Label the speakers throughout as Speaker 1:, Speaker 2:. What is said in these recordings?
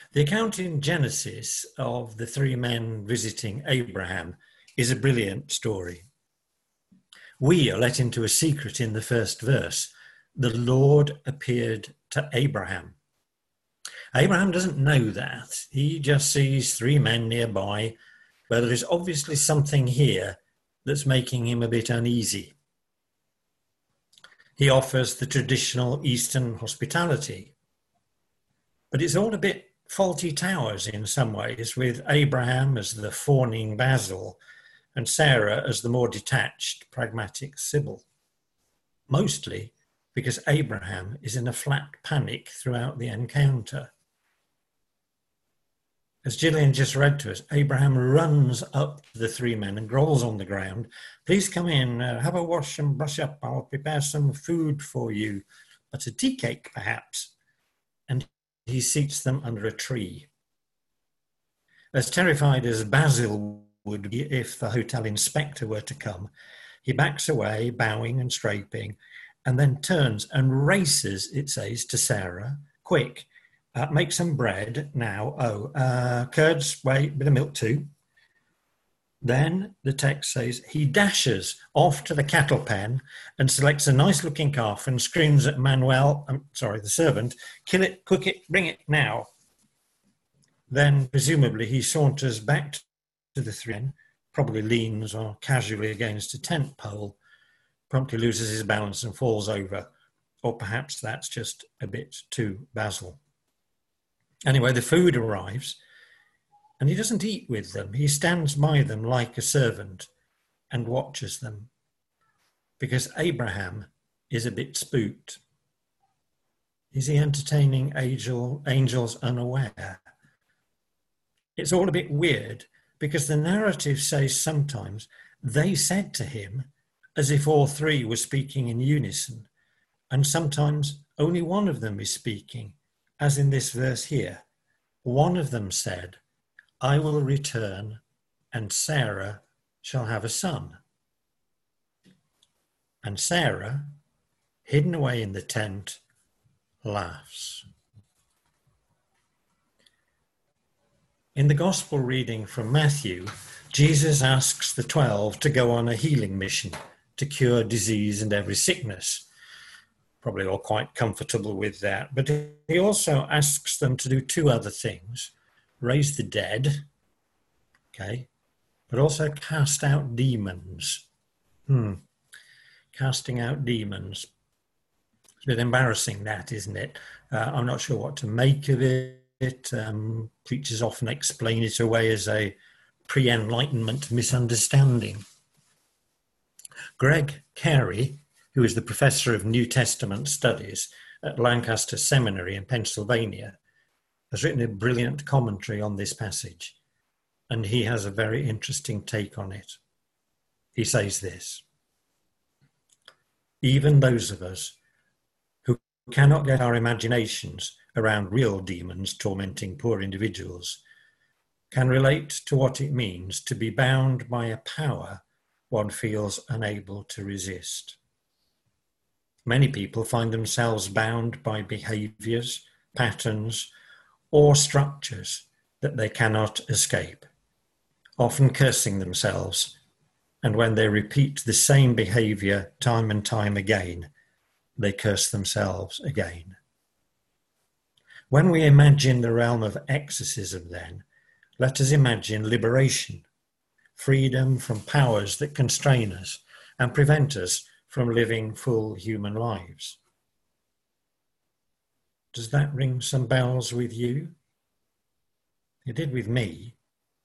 Speaker 1: The account in Genesis of the three men visiting Abraham is a brilliant story. We are let into a secret in the first verse. The Lord appeared to Abraham. Abraham doesn't know that. He just sees three men nearby, but there is obviously something here that's making him a bit uneasy. He offers the traditional Eastern hospitality, but it's all a bit faulty towers in some ways, with Abraham as the fawning Basil and Sarah as the more detached, pragmatic Sybil. Mostly because Abraham is in a flat panic throughout the encounter. As Gillian just read to us, Abraham runs up to the three men and grovels on the ground. Please come in, have a wash and brush up. I'll prepare some food for you, but a tea cake perhaps. And he seats them under a tree. As terrified as Basil would be if the hotel inspector were to come, he backs away, bowing and scraping, and then turns and races, it says, to Sarah. Quick, make some bread now. Curds, wait, bit of milk too. Then the text says he dashes off to the cattle pen and selects a nice looking calf and screams at the servant, kill it, cook it, bring it now. Then presumably he saunters back to the three men, probably leans or casually against a tent pole, promptly loses his balance and falls over. Or perhaps that's just a bit too Basil. Anyway, the food arrives and he doesn't eat with them. He stands by them like a servant and watches them because Abraham is a bit spooked. Is he entertaining angels unaware? It's all a bit weird because the narrative says sometimes they said to him as if all three were speaking in unison, and sometimes only one of them is speaking, as in this verse here. One of them said, I will return and Sarah shall have a son. And Sarah, hidden away in the tent, laughs. In the Gospel reading from Matthew, Jesus asks the 12 to go on a healing mission to cure disease and every sickness. Probably all quite comfortable with that. But he also asks them to do two other things. Raise the dead, okay, but also cast out demons. Casting out demons. It's a bit embarrassing, that, isn't it? I'm not sure what to make of it. Preachers often explain it away as a pre-Enlightenment misunderstanding. Greg Carey, who is the professor of New Testament studies at Lancaster Seminary in Pennsylvania, has written a brilliant commentary on this passage, and he has a very interesting take on it. He says this: even those of us who cannot get our imaginations around real demons tormenting poor individuals can relate to what it means to be bound by a power one feels unable to resist. Many people find themselves bound by behaviours, patterns, or structures that they cannot escape, often cursing themselves, and when they repeat the same behaviour time and time again, they curse themselves again. When we imagine the realm of exorcism, then, let us imagine liberation, freedom from powers that constrain us and prevent us from living full human lives. Does that ring some bells with you? It did with me.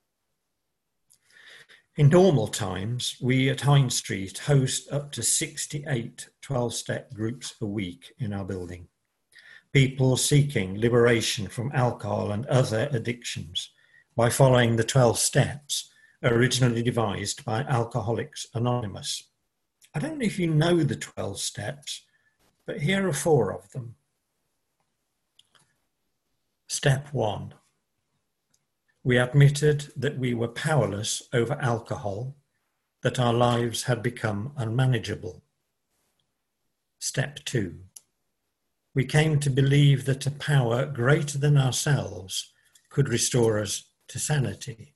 Speaker 1: In normal times, we at Hine Street host up to 68 12-step groups a week in our building. People seeking liberation from alcohol and other addictions by following the 12 steps originally devised by Alcoholics Anonymous. I don't know if you know the 12 steps, but here are 4 of them. Step 1. We admitted that we were powerless over alcohol, that our lives had become unmanageable. Step 2. We came to believe that a power greater than ourselves could restore us to sanity.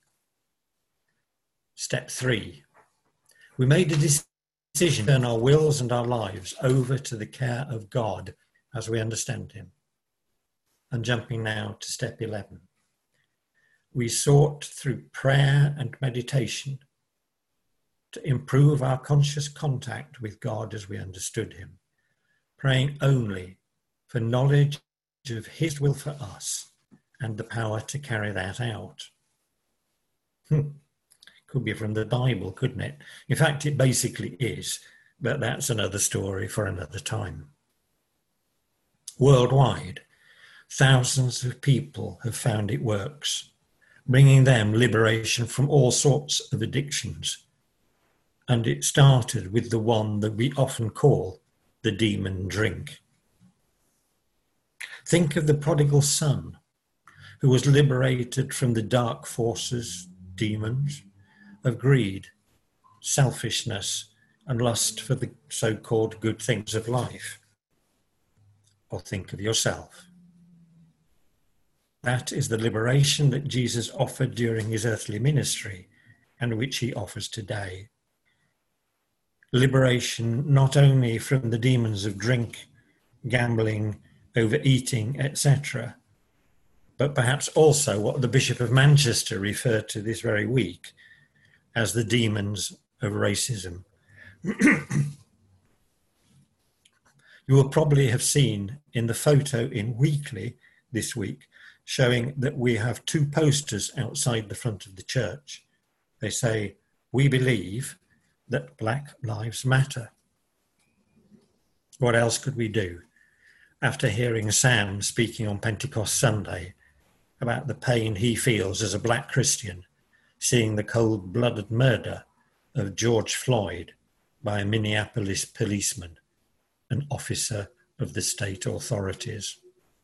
Speaker 1: Step 3, we made a decision to turn our wills and our lives over to the care of God as we understand him. And jumping now to step 11, we sought through prayer and meditation to improve our conscious contact with God as we understood him, praying only for knowledge of his will for us and the power to carry that out. Could be from the Bible, couldn't it? In fact, it basically is, but that's another story for another time. Worldwide, thousands of people have found it works, bringing them liberation from all sorts of addictions. And it started with the one that we often call the demon drink. Think of the prodigal son who was liberated from the dark forces, demons, of greed, selfishness, and lust for the so-called good things of life. Or think of yourself. That is the liberation that Jesus offered during his earthly ministry and which he offers today. Liberation not only from the demons of drink, gambling, overeating, etc., but perhaps also what the Bishop of Manchester referred to this very week as the demons of racism. You will probably have seen in the photo in Weekly this week showing that we have 2 posters outside the front of the church. They say, "We believe that Black Lives Matter." What else could we do after hearing Sam speaking on Pentecost Sunday about the pain he feels as a black Christian, seeing the cold-blooded murder of George Floyd by a Minneapolis policeman, an officer of the state authorities.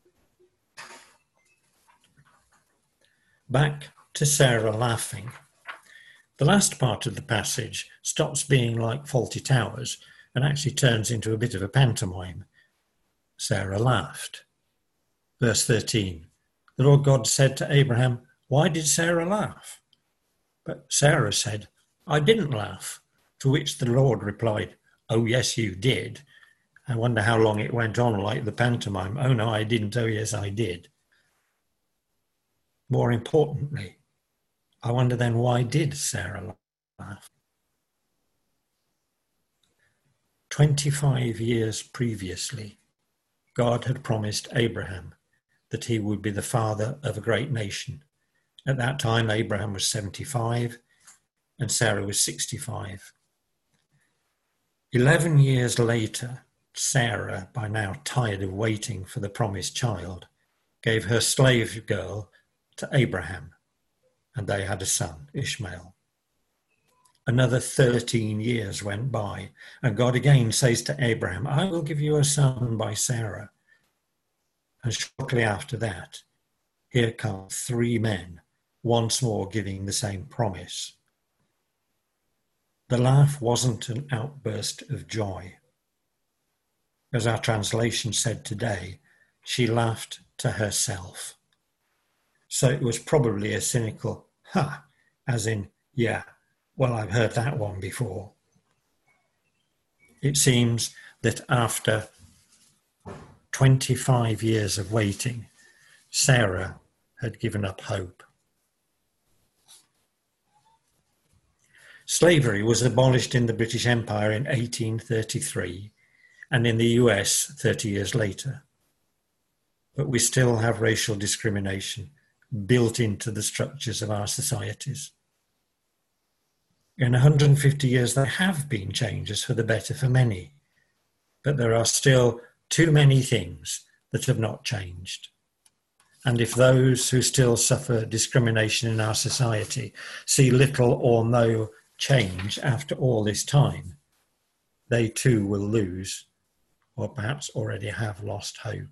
Speaker 1: Back to Sarah laughing. The last part of the passage stops being like Fawlty Towers and actually turns into a bit of a pantomime. Sarah laughed. Verse 13, the Lord God said to Abraham, "Why did Sarah laugh?" But Sarah said, "I didn't laugh." To which the Lord replied, "Oh, yes, you did." I wonder how long it went on like the pantomime. "Oh, no, I didn't. Oh, yes, I did." More importantly, I wonder then, why did Sarah laugh? 25 years previously, God had promised Abraham that he would be the father of a great nation. At that time, Abraham was 75 and Sarah was 65. 11 years later, Sarah, by now tired of waiting for the promised child, gave her slave girl to Abraham, and they had a son, Ishmael. Another 13 years went by, and God again says to Abraham, "I will give you a son by Sarah." And shortly after that, here come 3 men, once more giving the same promise. The laugh wasn't an outburst of joy. As our translation said today, she laughed to herself. So it was probably a cynical "ha," as in, "Yeah, well, I've heard that one before." It seems that after 25 years of waiting, Sarah had given up hope. Slavery was abolished in the British Empire in 1833 and in the US 30 years later. But we still have racial discrimination built into the structures of our societies. In 150 years, there have been changes for the better for many, but there are still too many things that have not changed. And if those who still suffer discrimination in our society see little or no change after all this time, they too will lose, or perhaps already have lost hope.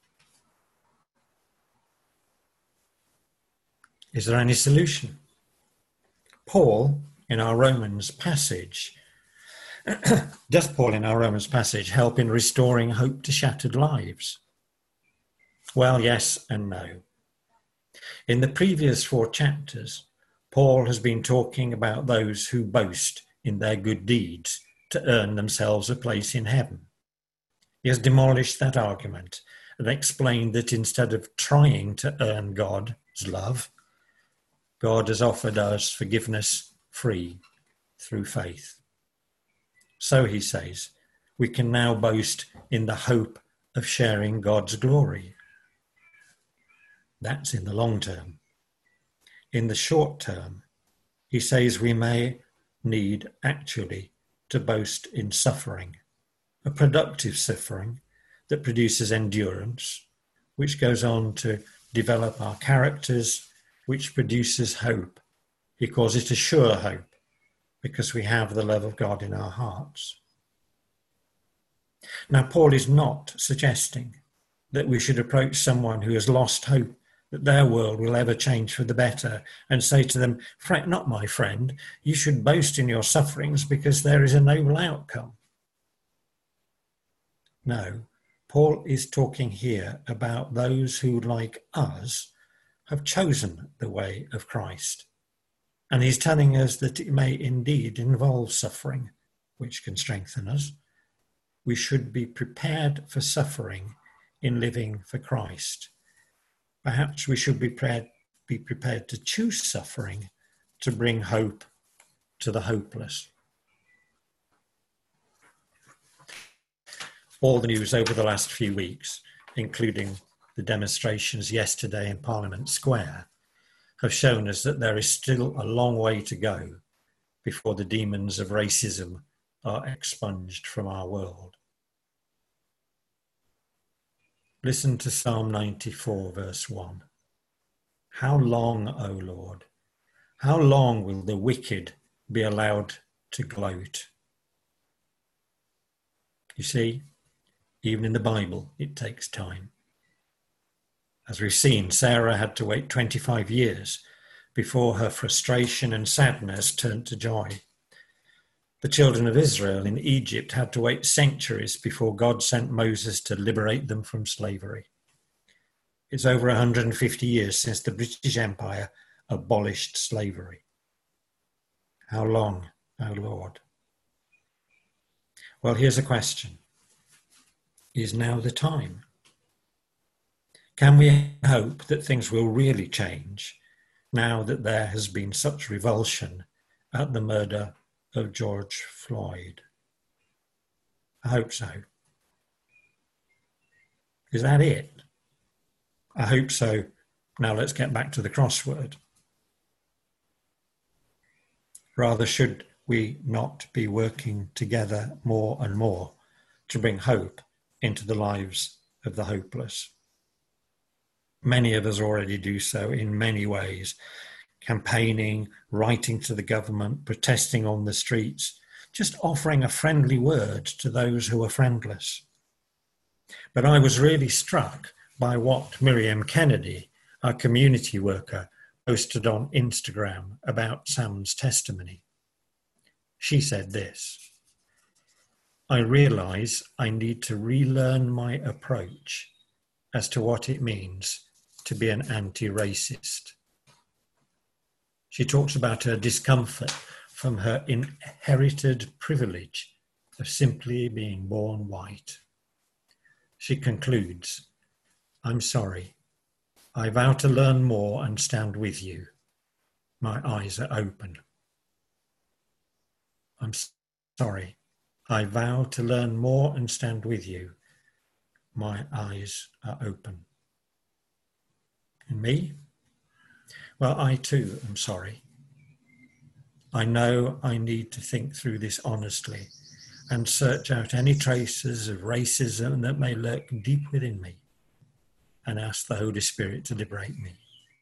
Speaker 1: Is there any solution? Paul, in our Romans passage, does Paul in our Romans passage help in restoring hope to shattered lives? Well, yes and no. In the previous 4 chapters, Paul has been talking about those who boast in their good deeds to earn themselves a place in heaven. He has demolished that argument and explained that instead of trying to earn God's love, God has offered us forgiveness free through faith. So, he says, we can now boast in the hope of sharing God's glory. That's in the long term. In the short term, he says we may need actually to boast in suffering, a productive suffering that produces endurance, which goes on to develop our characters, which produces hope. He calls it a sure hope because we have the love of God in our hearts. Now, Paul is not suggesting that we should approach someone who has lost hope that their world will ever change for the better and say to them, "Fret not, my friend, you should boast in your sufferings because there is a noble outcome." No, Paul is talking here about those who, like us, have chosen the way of Christ. And he's telling us that it may indeed involve suffering, which can strengthen us. We should be prepared for suffering in living for Christ. Perhaps we should be prepared to choose suffering to bring hope to the hopeless. All the news over the last few weeks, including the demonstrations yesterday in Parliament Square, have shown us that there is still a long way to go before the demons of racism are expunged from our world. Listen to Psalm 94, verse 1. How long, O Lord, how long will the wicked be allowed to gloat? You see, even in the Bible, it takes time. As we've seen, Sarah had to wait 25 years before her frustration and sadness turned to joy. The children of Israel in Egypt had to wait centuries before God sent Moses to liberate them from slavery. It's over 150 years since the British Empire abolished slavery. How long, O Lord? Well, here's a question. Is now the time? Can we hope that things will really change now that there has been such revulsion at the murder of George Floyd? I hope so. Is that it? I hope so. Now let's get back to the crossword. Rather, should we not be working together more and more to bring hope into the lives of the hopeless? Many of us already do so in many ways, campaigning, writing to the government, protesting on the streets, just offering a friendly word to those who are friendless. But I was really struck by what Miriam Kennedy, our community worker, posted on Instagram about Sam's testimony. She said this: "I realise I need to relearn my approach as to what it means to be an anti-racist." She talks about her discomfort from her inherited privilege of simply being born white. She concludes, "I'm sorry. I vow to learn more and stand with you. My eyes are open." I'm sorry. I vow to learn more and stand with you. My eyes are open. And me? Well, I too am sorry. I know I need to think through this honestly and search out any traces of racism that may lurk deep within me and ask the Holy Spirit to liberate me.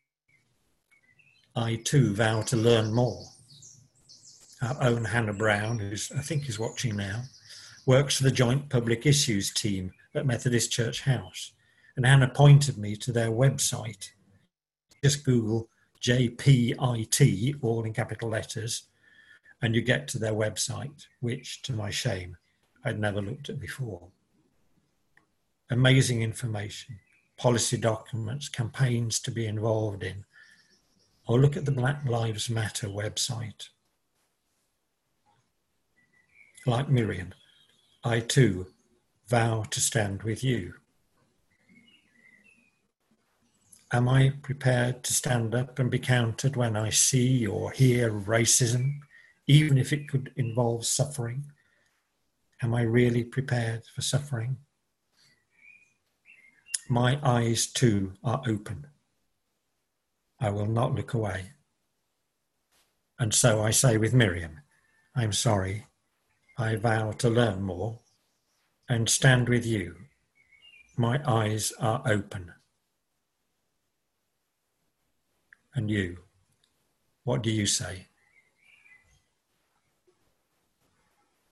Speaker 1: I too vow to learn more. Our own Hannah Brown, who I think is watching now, works for the Joint Public Issues team at Methodist Church House. And Hannah pointed me to their website. Just Google JPIT, all in capital letters, and you get to their website, which, to my shame, I'd never looked at before. Amazing information, policy documents, campaigns to be involved in, or look at the Black Lives Matter website. Like Miriam, I too vow to stand with you. Am I prepared to stand up and be counted when I see or hear racism, even if it could involve suffering? Am I really prepared for suffering? My eyes too are open. I will not look away. And so I say with Miriam, I'm sorry, I vow to learn more and stand with you. My eyes are open. And you, what do you say?